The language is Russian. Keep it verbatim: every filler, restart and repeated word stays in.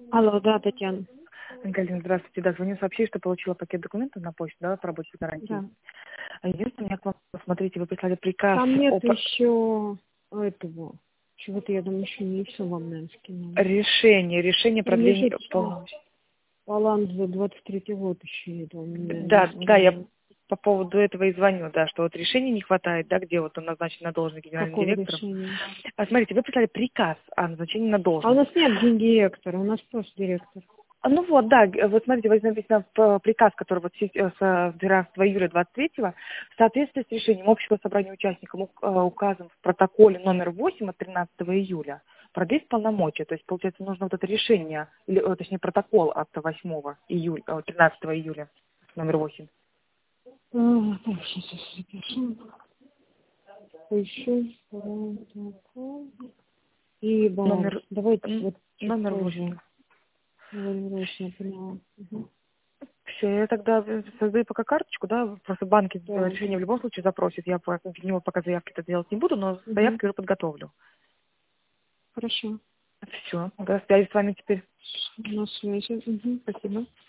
Алло, да, Татьяна. Галина, здравствуйте. Да, звоню сообщить, что получила пакет документов на почту, да, по рабочей гарантии. Да. А единственное, я к вам, посмотрите, вы прислали приказ Там нет о по- еще этого. Чего-то я думаю, еще не все вам, наверное, скинула. решении, решение продления Промежуточный полномочий. баланс за двадцать третий год еще это он мне не Да, да, я скинула. по поводу этого и звоню, да, что вот решения не хватает, да, где вот он назначен на должность генеральным Какого директором. решения? А смотрите, вы прислали приказ о назначении на А у должность. нас нет гендиректора, у нас просто директор. А, Ну вот, да, г- вот смотрите, вот написано п- приказ, который вот се- э, с двенадцатого июля двадцать третьего, в соответствии с решением общего собрания участников ук- э, указан в протоколе номер восемь от тринадцатого июля продлить полномочия. То есть, получается, нужно вот это решение, или, э, точнее, протокол от восьмого июля, э, тринадцатого июля, номер восемь. А, так, сейчас я запишу. Поищу протокол и баланс. Номер, Давайте м, вот чуть номер восемь. позже. Говорю, я поняла. Угу. Все, я тогда э, создаю пока карточку, да, просто банки э, Да. решение в любом случае запросят. Я по для него пока заявки это делать не буду, но Угу. заявки уже подготовлю. Хорошо. Все, до связи с вами теперь. На связи. Угу. Спасибо.